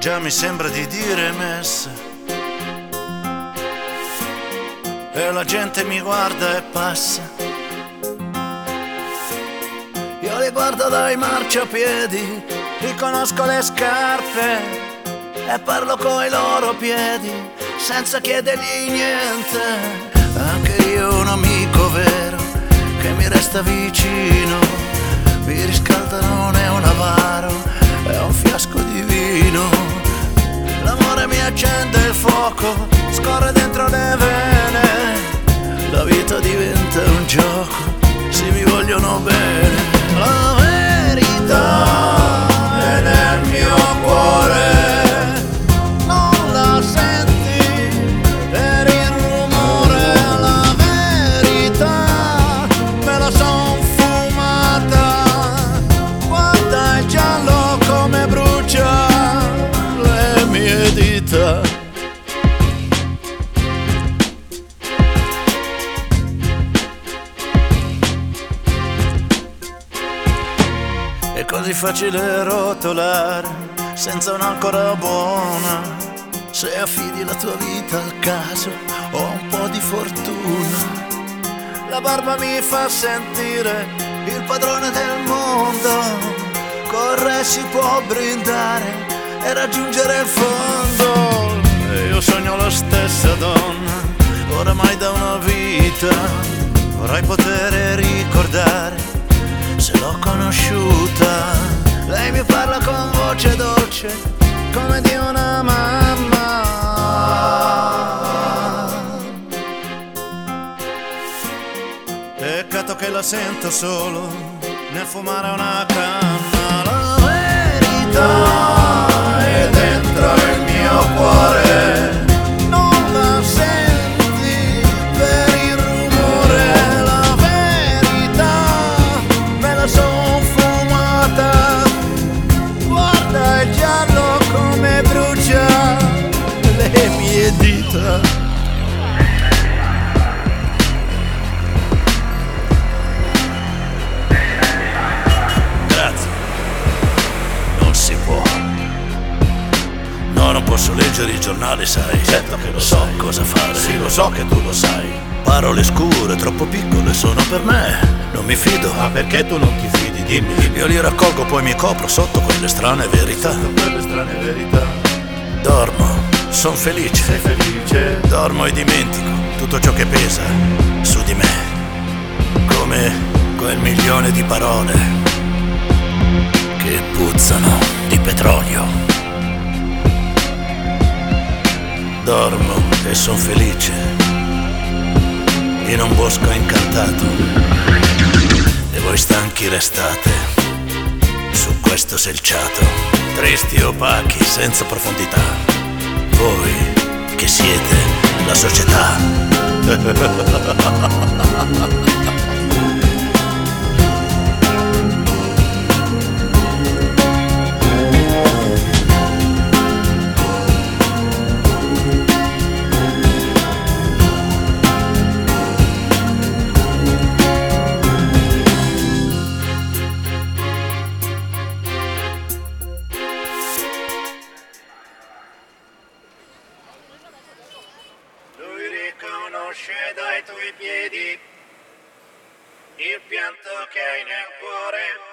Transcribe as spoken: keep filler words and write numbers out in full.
già mi sembra di dire messa, e la gente mi guarda e passa. Io li guardo dai marciapiedi, riconosco le scarpe e parlo coi loro piedi senza chiedergli niente. Anche io ho un amico vero che mi resta vicino, mi riscalda, non è un avaro, è un fiasco di vino. L'amore mi accende il fuoco, scorre dentro le vene, la vita diventa un gioco, se mi vogliono bene. La verità è nel mio cuore, non la senti per il rumore. La verità me la son fumata, guarda il giallo come brucia le mie dita. È così facile rotolare senza un'ancora buona, se affidi la tua vita al caso o un po' di fortuna. La barba mi fa sentire il padrone del mondo, corre si può brindare e raggiungere il fondo. E io sogno la stessa donna, oramai da una vita, vorrei poter ricordare se l'ho conosciuta. Lei mi parla con voce dolce come di una mamma. Peccato che la sento solo nel fumare una canna. La verità è dentro il mio cuore, non la senti per il rumore. La verità me la son fumata, guarda il giallo come brucia le mie dita. Grazie. Non si può. No, non posso leggere il giornale, sai. Certo che lo so cosa fare. Sì, lo so che tu lo sai. Parole scure, troppo piccole sono per me. Non mi fido. Ma perché tu non ti fidi? Dimmi, dimmi. Io li raccolgo, poi mi copro sotto quelle strane verità. Sotto quelle strane verità. Dormo, son felice. Sei felice? Dormo e dimentico tutto ciò che pesa su di me, come quel milione di parole che puzzano di petrolio. Dormo e son felice in un bosco incantato, e voi stanchi restate su questo selciato, tristi e opachi senza profondità, voi che siete la società. Conosce dai tuoi piedi il pianto che hai nel cuore.